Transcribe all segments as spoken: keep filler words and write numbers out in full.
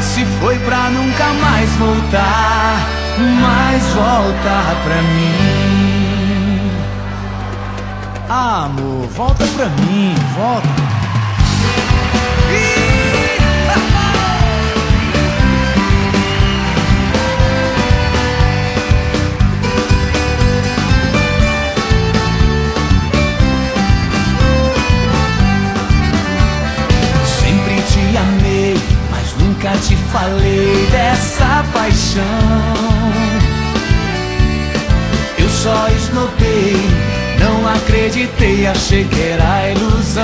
Ela se foi pra nunca mais voltar, mais voltar pra mim. Ah, amor, volta pra mim, volta. Sempre te amei, mas nunca te falei dessa paixão. Eu só esnotei, não acreditei, achei que era ilusão.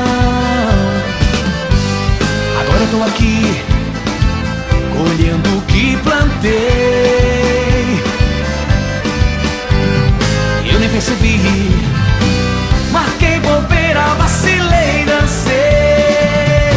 Agora eu tô aqui, colhendo o que plantei. Eu nem percebi, marquei bobeira, vacilei, dancei.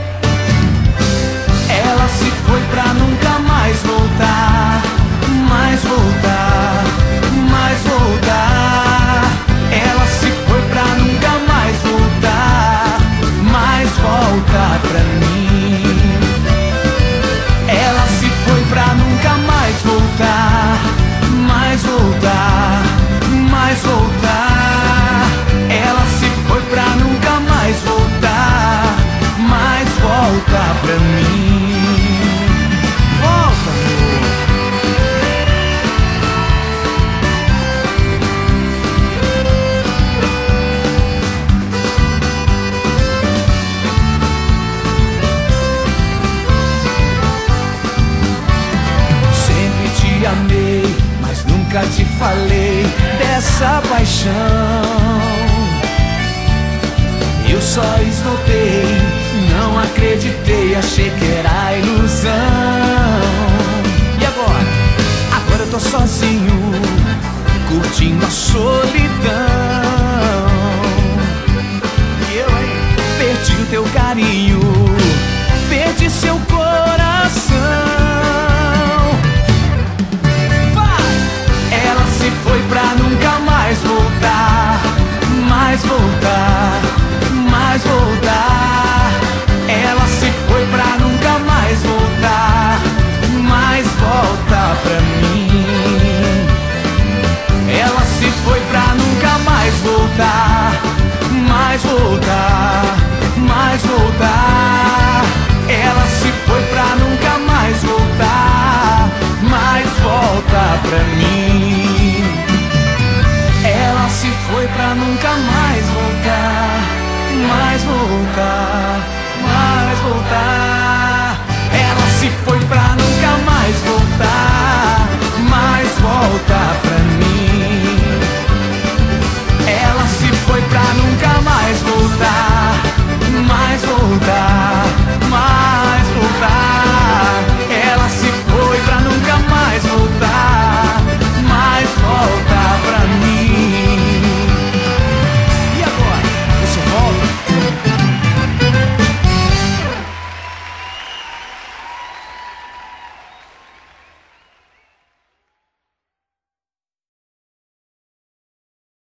Ela se foi pra nunca mais voltar, mais voltar, mais voltar. Ela se foi pra nunca mais voltar, mais voltar pra mim. Ela se foi pra nunca mais voltar, mais voltar, mais voltar. Ela se foi pra nunca mais voltar, mais voltar pra mim. Volta, amor. Sempre te amei, mas nunca te falei dessa paixão. Eu só esnotei, não acreditei, achei que era ilusão. E agora? Agora eu tô sozinho, curtindo a solidão. E eu, hein? Perdi o teu carinho, perdi seu coração. Vai! Ela se foi pra nunca mais voltar, mais voltar.